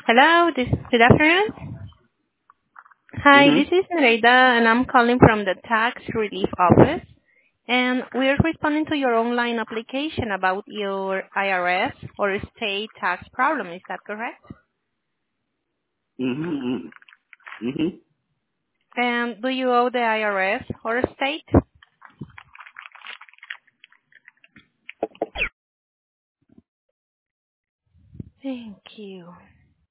Hello, good afternoon. Hi, Mm-hmm. this is Nereida, and I'm calling from the Tax Relief Office. And we're responding to your online application about your IRS or state tax problem. Is that correct? Mm-hmm. Mm-hmm. And do you owe the IRS or state? Thank you.